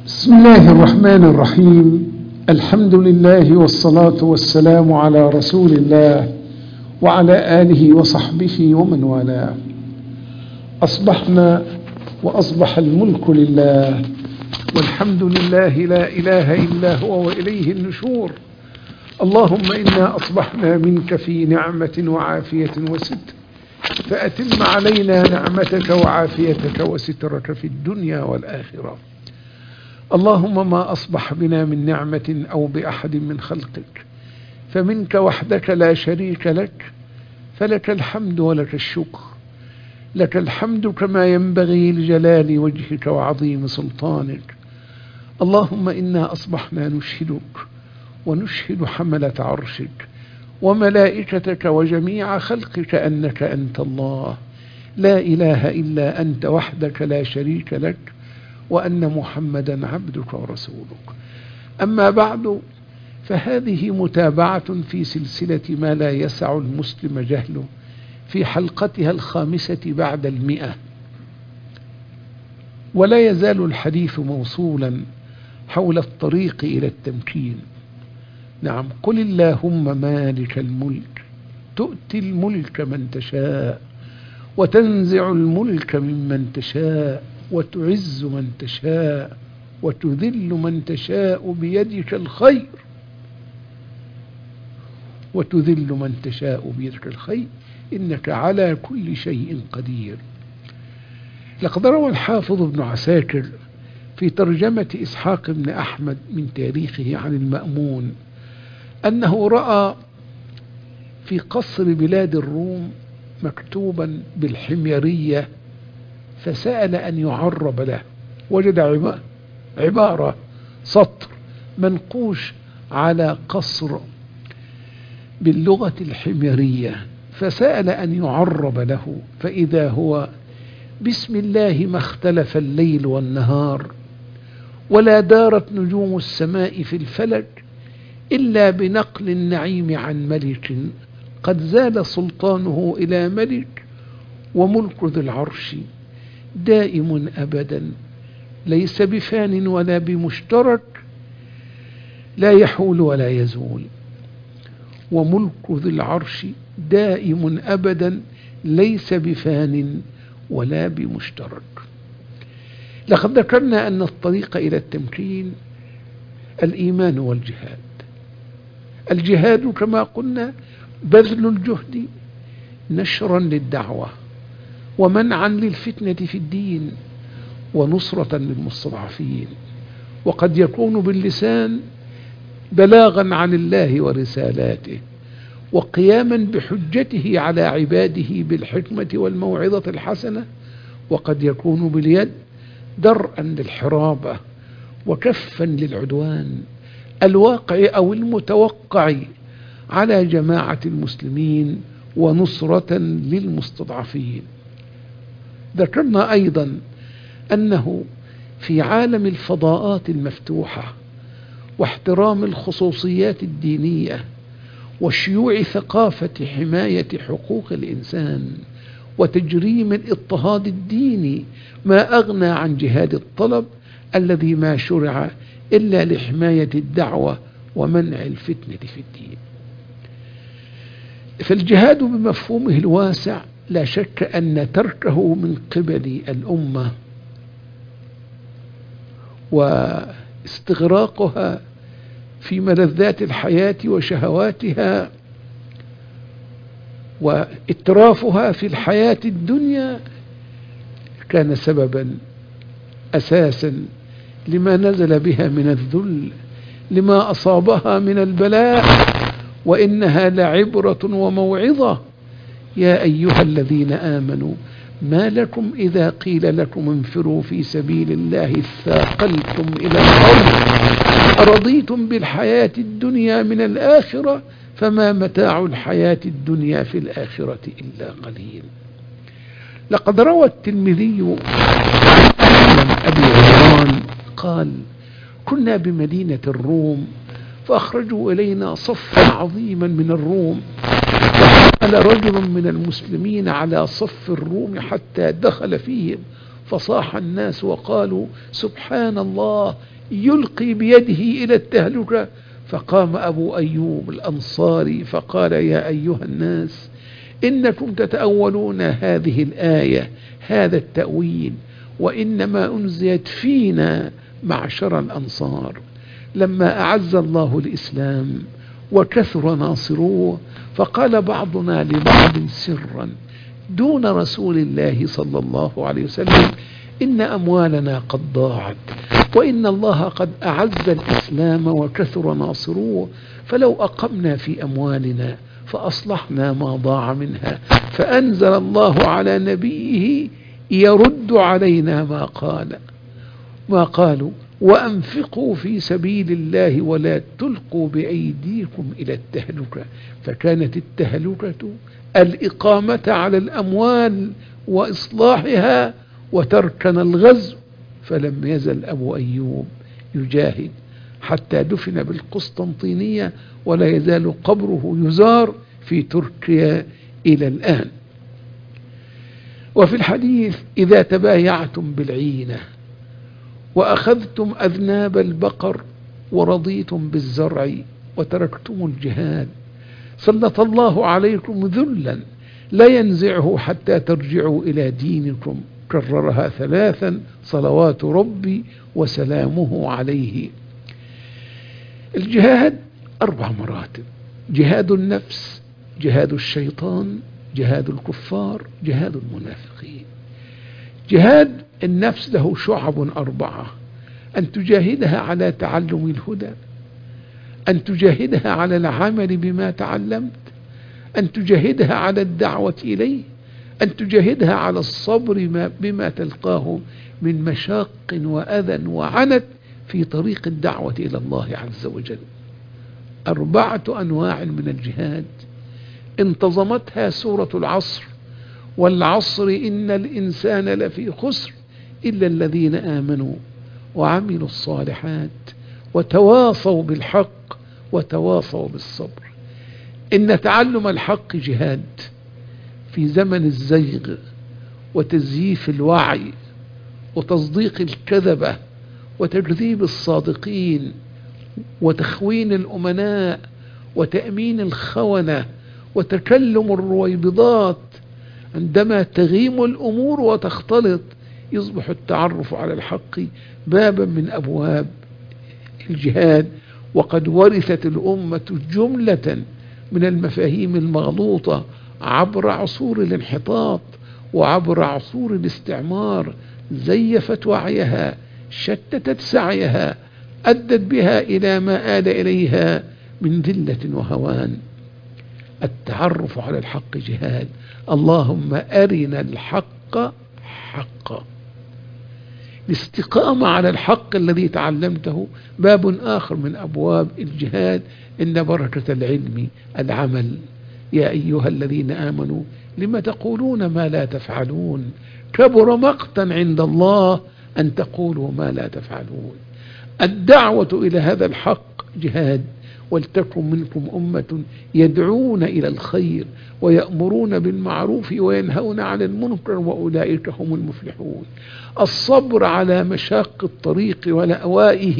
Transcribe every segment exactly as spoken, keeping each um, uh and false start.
بسم الله الرحمن الرحيم. الحمد لله والصلاة والسلام على رسول الله وعلى آله وصحبه ومن والاه. أصبحنا وأصبح الملك لله، والحمد لله لا إله إلا هو وإليه النشور. اللهم إنا أصبحنا منك في نعمة وعافية وستر، فأتم علينا نعمتك وعافيتك وسترك في الدنيا والآخرة. اللهم ما أصبح بنا من نعمة أو بأحد من خلقك فمنك وحدك لا شريك لك، فلك الحمد ولك الشكر. لك الحمد كما ينبغي لجلال وجهك وعظيم سلطانك. اللهم إنا أصبحنا نشهدك ونشهد حملة عرشك وملائكتك وجميع خلقك أنك أنت الله لا إله إلا أنت وحدك لا شريك لك، وأن محمدا عبدك ورسولك. أما بعد، فهذه متابعة في سلسلة ما لا يسع المسلم جهله في حلقتها الخامسة بعد المئة، ولا يزال الحديث موصولا حول الطريق إلى التمكين. نعم، قل اللهم مالك الملك تؤتي الملك من تشاء وتنزع الملك ممن تشاء وتعز من تشاء وتذل من تشاء بيدك الخير وتذل من تشاء بيدك الخير إنك على كل شيء قدير. لقد روى الحافظ ابن عساكر في ترجمة إسحاق بن أحمد من تاريخه عن المأمون أنه رأى في قصر بلاد الروم مكتوبا بالحميرية، فسأل أن يعرب له. وجد عبارة سطر منقوش على قصر باللغة الحميرية، فسأل أن يعرب له، فإذا هو: بسم الله ما اختلف الليل والنهار ولا دارت نجوم السماء في الفلك إلا بنقل النعيم عن ملك قد زال سلطانه إلى ملك، وملك ذي العرش دائم أبدا ليس بفان ولا بمشترك، لا يحول ولا يزول. وملك ذي العرش دائم أبدا ليس بفان ولا بمشترك. لقد ذكرنا أن الطريق إلى التمكين الإيمان والجهاد. الجهاد كما قلنا بذل الجهد نشرا للدعوة ومنعا للفتنة في الدين ونصرة للمستضعفين، وقد يكون باللسان بلاغا عن الله ورسالاته وقياما بحجته على عباده بالحكمة والموعظة الحسنة، وقد يكون باليد درءا للحرابة وكفا للعدوان الواقع أو المتوقع على جماعة المسلمين ونصرة للمستضعفين. ذكرنا أيضا أنه في عالم الفضاءات المفتوحة واحترام الخصوصيات الدينية وشيوع ثقافة حماية حقوق الإنسان وتجريم الاضطهاد الديني ما أغنى عن جهاد الطلب الذي ما شرع إلا لحماية الدعوة ومنع الفتنة في الدين. فالجهاد بمفهومه الواسع لا شك أن تركه من قبل الأمة واستغراقها في ملذات الحياة وشهواتها وإترافها في الحياة الدنيا كان سببا أساسا لما نزل بها من الذل، لما أصابها من البلاء، وإنها لعبرة وموعظة. يا أيها الذين آمنوا ما لكم إذا قيل لكم انفروا في سبيل الله اثاقلتم إلى الأرض أرضيتم بالحياة الدنيا من الآخرة فما متاع الحياة الدنيا في الآخرة إلا قليل. لقد روى الترمذي عن أبي عمران قال: كنا بمدينة الروم فأخرجوا إلينا صفا عظيما من الروم، وحمل رجل من المسلمين على صف الروم حتى دخل فيهم فصاح الناس وقالوا سبحان الله يلقي بيده إلى التهلكة. فقام أبو أيوب الأنصاري فقال يا أيها الناس إنكم تتأولون هذه الآية هذا التأويل، وإنما أنزلت فينا معشر الأنصار لما أعز الله الإسلام وكثر ناصروه، فقال بعضنا لبعض سرا دون رسول الله صلى الله عليه وسلم إن أموالنا قد ضاعت، وإن الله قد أعز الإسلام وكثر ناصروه، فلو أقمنا في أموالنا فأصلحنا ما ضاع منها. فأنزل الله على نبيه يرد علينا ما قال ما قالوا وأنفقوا في سبيل الله ولا تلقوا بأيديكم إلى التهلكة. فكانت التهلكة الإقامة على الأموال وإصلاحها وتركنا الغزو. فلم يزل أبو أيوب يجاهد حتى دفن بالقسطنطينية، ولا يزال قبره يزار في تركيا إلى الآن. وفي الحديث إذا تبايعتم بالعينة وأخذتم أذناب البقر ورضيتم بالزرع وتركتم الجهاد سلط الله عليكم ذلا لا ينزعه حتى ترجعوا إلى دينكم. كررها ثلاثا صلوات ربي وسلامه عليه. الجهاد أربع مراتب: جهاد النفس، جهاد الشيطان، جهاد الكفار، جهاد المنافقين. جهاد النفس له شعب أربعة: أن تجاهدها على تعلم الهدى، أن تجاهدها على العمل بما تعلمت، أن تجاهدها على الدعوة إليه، أن تجاهدها على الصبر بما تلقاه من مشاق وأذى وعنت في طريق الدعوة إلى الله عز وجل. أربعة أنواع من الجهاد انتظمتها سورة العصر: والعصر إن الإنسان لفي خسر إلا الذين آمنوا وعملوا الصالحات وتواصوا بالحق وتواصوا بالصبر. إن تعلم الحق جهاد في زمن الزيغ وتزييف الوعي وتصديق الكذبة وتكذيب الصادقين وتخوين الأمناء وتأمين الخونة وتكلم الرويبضات. عندما تغيم الأمور وتختلط يصبح التعرف على الحق بابا من أبواب الجهاد. وقد ورثت الأمة جملة من المفاهيم المغلوطة عبر عصور الانحطاط وعبر عصور الاستعمار، زيفت وعيها، شتتت سعيها، أدت بها إلى ما آل إليها من ذلة وهوان. التعرف على الحق جهاد. اللهم أرنا الحق حقا. الاستقامة على الحق الذي تعلمته باب آخر من أبواب الجهاد. إن بركة العلم العمل. يا أيها الذين آمنوا لما تقولون ما لا تفعلون كبر مقتا عند الله أن تقولوا ما لا تفعلون. الدعوة إلى هذا الحق جهاد. ولتكن منكم أمة يدعون إلى الخير ويأمرون بالمعروف وينهون عن المنكر وأولئك هم المفلحون. الصبر على مشاق الطريق ولأوائه.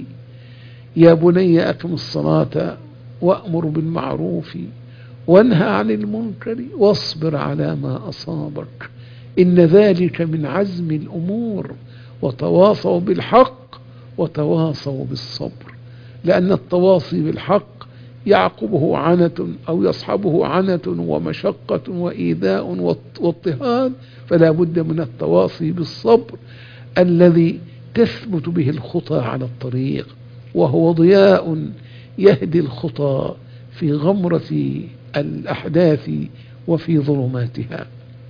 يا بني أقم الصلاة وأمر بالمعروف وانهى عن المنكر واصبر على ما أصابك إن ذلك من عزم الأمور. وتواصوا بالحق وتواصوا بالصبر، لأن التواصي بالحق يعقبه عنة أو يصحبه عنة ومشقة وإيذاء واضطهاد، فلا بد من التواصي بالصبر الذي تثبت به الخطى على الطريق، وهو ضياء يهدي الخطى في غمرة الأحداث وفي ظلماتها.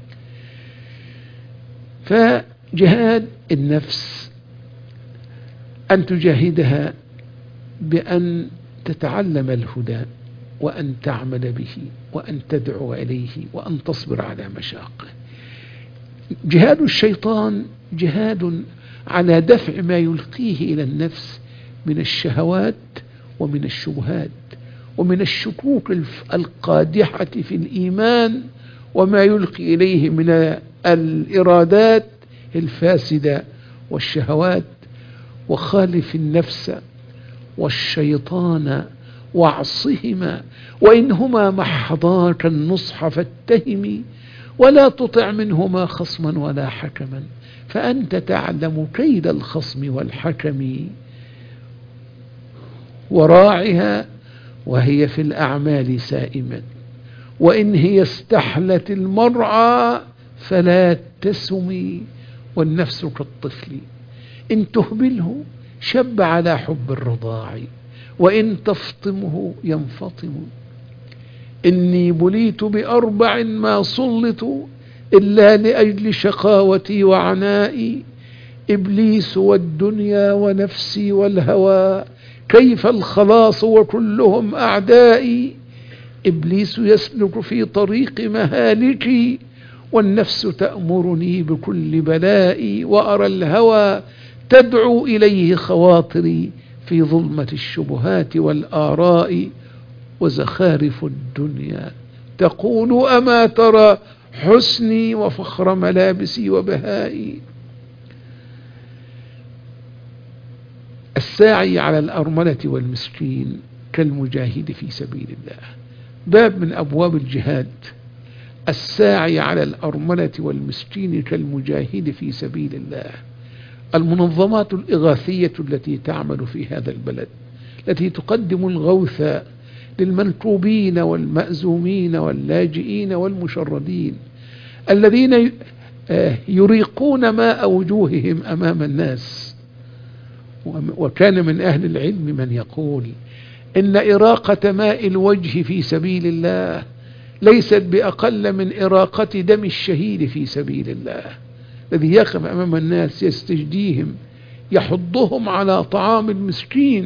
فجهاد النفس أن تجاهدها بأن تتعلم الهدى وأن تعمل به وأن تدعو إليه وأن تصبر على مشاقه. جهاد الشيطان جهاد على دفع ما يلقيه إلى النفس من الشهوات ومن الشبهات ومن الشكوك القادحة في الإيمان، وما يلقي إليه من الإرادات الفاسدة والشهوات، وخالف النفس والشيطان واعصهما، وإنهما محضاك النصح فاتهمي، ولا تطع منهما خصما ولا حكما، فأنت تعلم كيد الخصم والحكم، وراعها وهي في الأعمال سائمة، وإن هي استحلت المرعى فلا تسمي، والنفس كالطفل إن تهبله شب على حب الرضاع، وإن تفطمه ينفطم. إني بليت بأربع ما سلطوا إلا لأجل شقاوتي وعنائي، إبليس والدنيا ونفسي والهوى، كيف الخلاص وكلهم أعدائي. إبليس يسلك في طريق مهالكي، والنفس تأمرني بكل بلائي، وأرى الهوى تدعو إليه خواطري في ظلمة الشبهات والآراء، وزخارف الدنيا تقول أما ترى حسني وفخر ملابسي وبهائي. الساعي على الأرملة والمسكين كالمجاهد في سبيل الله، باب من أبواب الجهاد. الساعي على الأرملة والمسكين كالمجاهد في سبيل الله. المنظمات الإغاثية التي تعمل في هذا البلد، التي تقدم الغوث للمنكوبين والمأزومين واللاجئين والمشردين، الذين يريقون ماء وجوههم أمام الناس. وكان من أهل العلم من يقول إن إراقة ماء الوجه في سبيل الله ليست بأقل من إراقة دم الشهيد في سبيل الله، الذي يقف أمام الناس يستجديهم، يحضهم على طعام المسكين،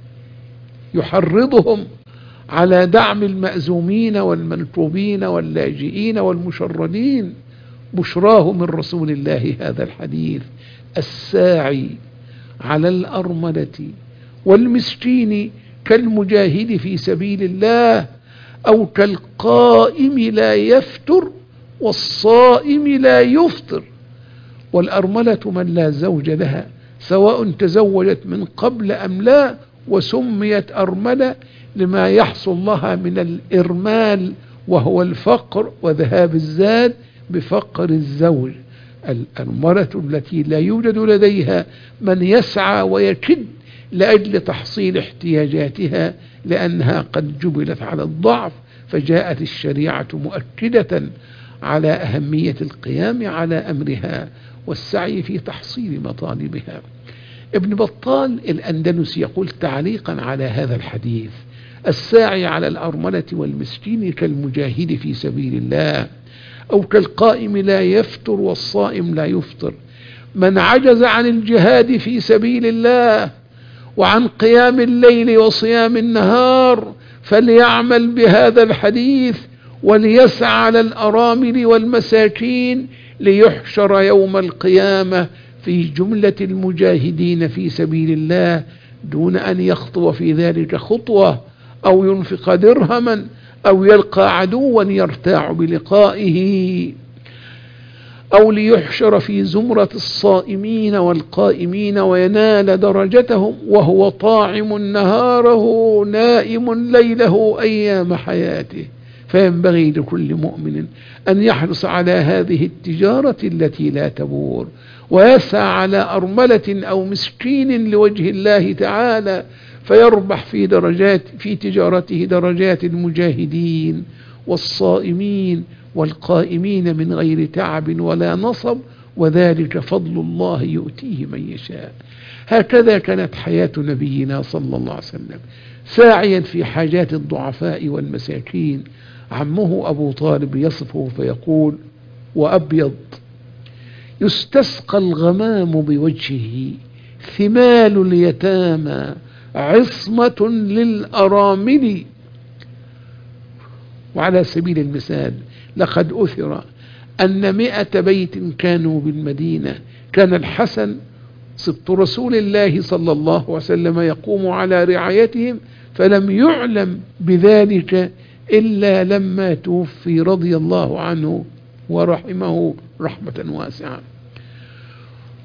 يحرضهم على دعم المأزومين والمنكوبين واللاجئين والمشردين. بشراه من رسول الله هذا الحديث: الساعي على الأرملة والمسكين كالمجاهد في سبيل الله، أو كالقائم لا يفتر والصائم لا يفطر. والأرملة من لا زوج لها، سواء تزوجت من قبل أم لا، وسميت أرملة لما يحصل لها من الإرمال، وهو الفقر وذهاب الزاد بفقر الزوج. الأرملة التي لا يوجد لديها من يسعى ويكد لأجل تحصيل احتياجاتها، لأنها قد جبلت على الضعف، فجاءت الشريعة مؤكدة على أهمية القيام على أمرها والسعي في تحصيل مطالبها. ابن بطال الأندلسي يقول تعليقا على هذا الحديث: الساعي على الأرملة والمسكين كالمجاهد في سبيل الله، أو كالقائم لا يفتر والصائم لا يفطر. من عجز عن الجهاد في سبيل الله وعن قيام الليل وصيام النهار فليعمل بهذا الحديث، وليسعى على الأرامل والمساكين، ليحشر يوم القيامة في جملة المجاهدين في سبيل الله، دون أن يخطو في ذلك خطوة أو ينفق درهما أو يلقى عدوا يرتاع بلقائه، أو ليحشر في زمرة الصائمين والقائمين وينال درجتهم وهو طاعم نهاره نائم ليله أيام حياته. فينبغي لكل مؤمن أن يحرص على هذه التجارة التي لا تبور، ويسعى على أرملة أو مسكين لوجه الله تعالى، فيربح في درجات في تجارته درجات المجاهدين والصائمين والقائمين من غير تعب ولا نصب، وذلك فضل الله يؤتيه من يشاء. هكذا كانت حياة نبينا صلى الله عليه وسلم، ساعيا في حاجات الضعفاء والمساكين. عمه أبو طالب يصفه فيقول: وأبيض يستسقى الغمام بوجهه، ثمال اليتامى عصمة للأرامل. وعلى سبيل المثال لقد أثر أن مئة بيت كانوا بالمدينة، كان الحسن سبط رسول الله صلى الله عليه وسلم يقوم على رعايتهم، فلم يعلم بذلك إلا لما توفي رضي الله عنه ورحمه رحمة واسعة.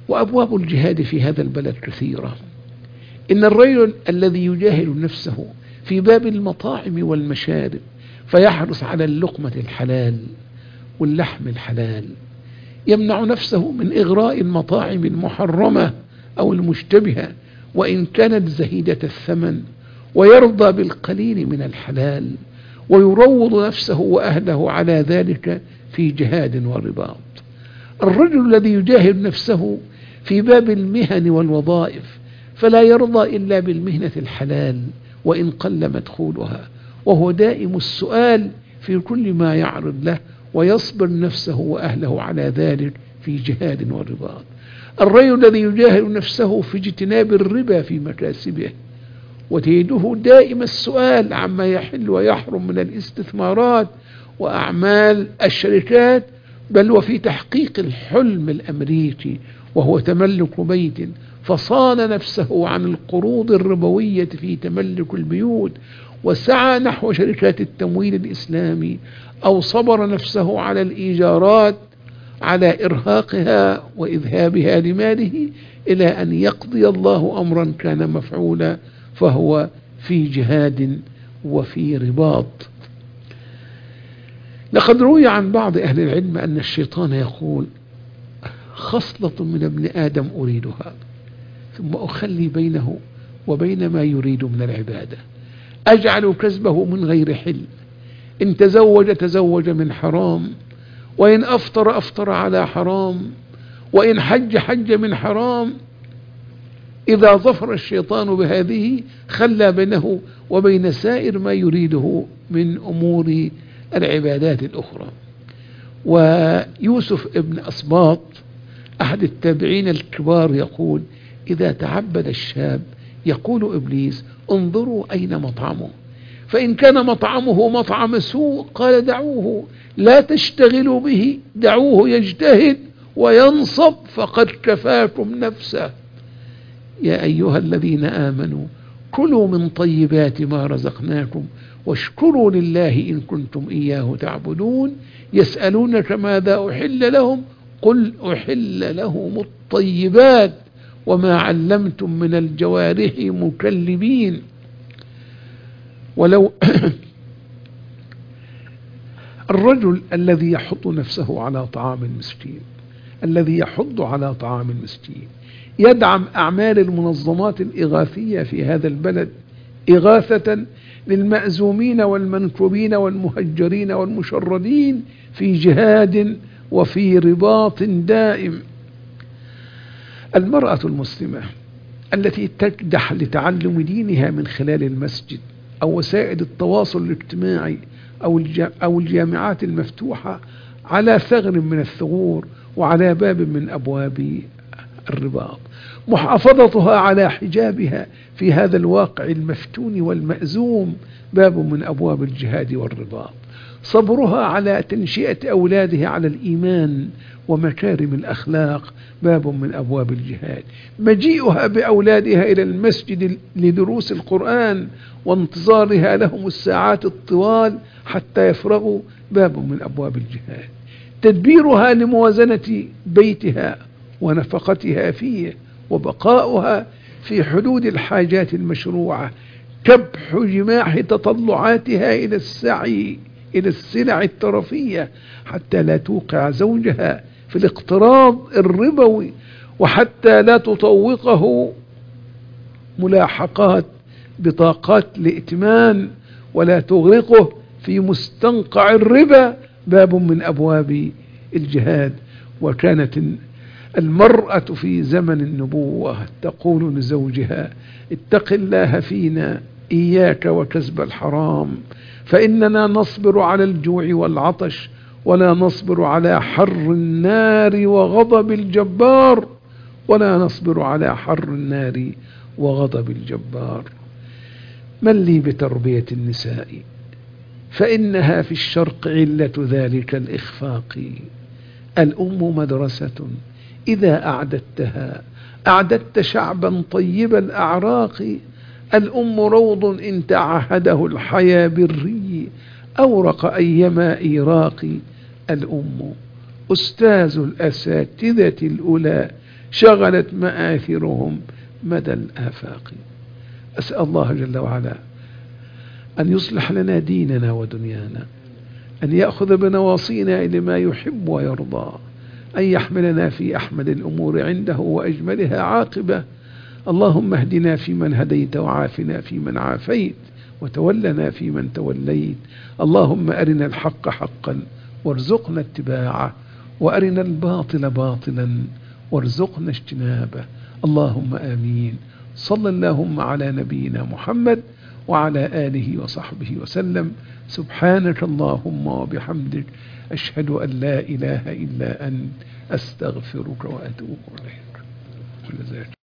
وأبواب الجهاد في هذا البلد كثيرة. إن الرجل الذي يجاهد نفسه في باب المطاعم والمشارب فيحرص على اللقمة الحلال واللحم الحلال، يمنع نفسه من إغراء المطاعم المحرمة أو المشتبهة وإن كانت زهيدة الثمن، ويرضى بالقليل من الحلال، ويروض نفسه وأهله على ذلك في جهاد ورباط. الرجل الذي يجاهد نفسه في باب المهن والوظائف فلا يرضى إلا بالمهنة الحلال وإن قل مدخولها، وهو دائم السؤال في كل ما يعرض له، ويصبر نفسه وأهله على ذلك في جهاد ورباط. الرجل الذي يجاهد نفسه في اجتناب الربا في مكاسبه، وتجده دائم السؤال عما يحل ويحرم من الاستثمارات وأعمال الشركات، بل وفي تحقيق الحلم الأمريكي وهو تملك بيت، فصان نفسه عن القروض الربوية في تملك البيوت، وسعى نحو شركات التمويل الإسلامي، أو صبر نفسه على الإيجارات على إرهاقها وإذهابها لماله إلى أن يقضي الله أمرا كان مفعولا، فهو في جهاد وفي رباط. لقد روي عن بعض أهل العلم أن الشيطان يقول: خصلة من ابن آدم أريدها ثم أخلي بينه وبين ما يريد من العبادة، أجعل كسبه من غير حل، إن تزوج تزوج من حرام، وإن أفطر أفطر على حرام، وإن حج حج من حرام. إذا ظفر الشيطان بهذه خلى بينه وبين سائر ما يريده من أمور العبادات الأخرى. ويوسف ابن أسباط أحد التابعين الكبار يقول: إذا تعبد الشاب يقول إبليس: انظروا أين مطعمه، فإن كان مطعمه مطعم سوء قال: دعوه، لا تشتغلوا به، دعوه يجتهد وينصب فقد كفاكم نفسه. يا أيها الذين آمنوا كلوا من طيبات ما رزقناكم واشكروا لله إن كنتم إياه تعبدون. يسألونك ماذا أحل لهم قل أحل لهم الطيبات وما علمتم من الجوارح مكلبين. ولو الرجل الذي يحض نفسه على طعام المسكين، الذي يحض على طعام المسكين، يدعم أعمال المنظمات الإغاثية في هذا البلد إغاثة للمأزومين والمنكوبين والمهجرين والمشردين في جهاد وفي رباط دائم. المرأة المسلمة التي تكدح لتعلم دينها من خلال المسجد أو وسائل التواصل الاجتماعي أو الجامعات المفتوحة على ثغر من الثغور وعلى باب من أبواب الرباط، محافظتها على حجابها في هذا الواقع المفتون والمأزوم باب من أبواب الجهاد والرباط، صبرها على تنشئة أولادها على الإيمان ومكارم الأخلاق باب من أبواب الجهاد، مجيئها بأولادها إلى المسجد لدروس القرآن وانتظارها لهم الساعات الطوال حتى يفرغوا باب من أبواب الجهاد، تدبيرها لموازنة بيتها ونفقتها فيه وبقاؤها في حدود الحاجات المشروعة، كبح جماح تطلعاتها إلى السعي إلى السلع الترفية حتى لا توقع زوجها في الاقتراض الربوي، وحتى لا تطوقه ملاحقات بطاقات الائتمان ولا تغرقه في مستنقع الربا باب من أبواب الجهاد. وكانت المرأة في زمن النبوة تقول لزوجها: اتق الله فينا إياك وكسب الحرام، فإننا نصبر على الجوع والعطش ولا نصبر على حر النار وغضب الجبار ولا نصبر على حر النار وغضب الجبار. من لي بتربية النساء فإنها في الشرق علة ذلك الإخفاق، الأم مدرسة إذا أعددتها أعددت شعبا طيب الأعراق، الأم روض إن تعهده الحيا بالري أورق أيما إيراق، الأم أستاذ الأساتذة الأولى شغلت مآثرهم مدى الآفاق. أسأل الله جل وعلا أن يصلح لنا ديننا ودنيانا، أن يأخذ بنواصينا إلى ما يحب ويرضى، أن يحملنا في أحمد الأمور عنده وأجملها عاقبة. اللهم اهدنا فيمن هديت، وعافنا فيمن عافيت، وتولنا فيمن توليت. اللهم أرنا الحق حقا وارزقنا اتباعه، وأرنا الباطل باطلا وارزقنا اجتنابه. اللهم آمين. صلى اللهم على نبينا محمد وعلى آله وصحبه وسلم. سبحانك اللهم وبحمدك، أشهد أن لا إله إلا أنت، أستغفرك وأتوب إليك.